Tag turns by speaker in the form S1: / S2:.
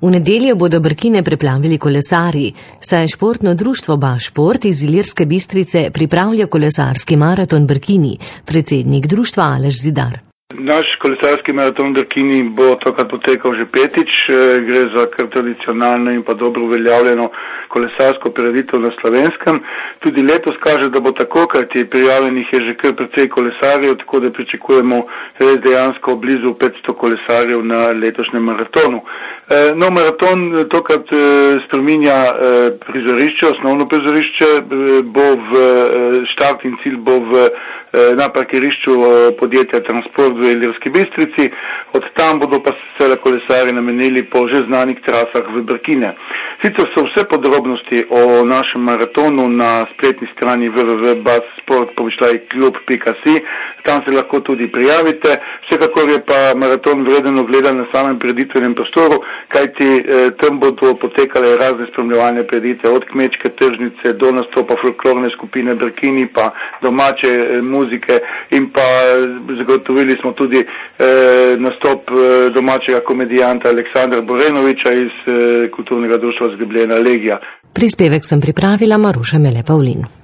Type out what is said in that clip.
S1: V nedeljo bodo Brkine preplavili kolesarji, saj športno društvo Bašport iz Ilirske Bistrice pripravlja kolesarski maraton Brkini, predsednik društva Aleš Zidar.
S2: Naš kolesarski maraton Brkini bo tokrat potekal že petič, gre za kar tradicionalno in pa dobro uveljavljeno kolesarsko prireditev na Slovenskem. Tudi letos kaže, da bo tako, kajti prijavljenih je že kar precej kolesarjev, tako da pričakujemo res dejansko blizu 500 kolesarjev na letošnjem maratonu. No, maraton tokrat spreminja prizorišče, osnovno prizorišče bo v štart in cilj bo na parkirišču podjetja Transport v Ilirski Bistrici, od tam bodo pa se kolesarji namenili po že znanih trasah v Brkine. Sicer so vse podrobnosti o našem maratonu na spletni strani www.basport.klub.si, tam se lahko tudi prijavite. Vsekakor je pa maraton vreden ogleda na samem prireditvenem prostoru, kajti tam bodo potekale razne spremljevalne prireditve, od kmečke tržnice do nastopa folklorne skupine Brkini, pa domače muzike in pa zagotovili smo tudi nastop domačega komedijanta Aleksandra Borenoviča iz kulturnega društva Zgrbljena legija.
S1: Prispevek sem pripravila Maruša Mele Pavlin.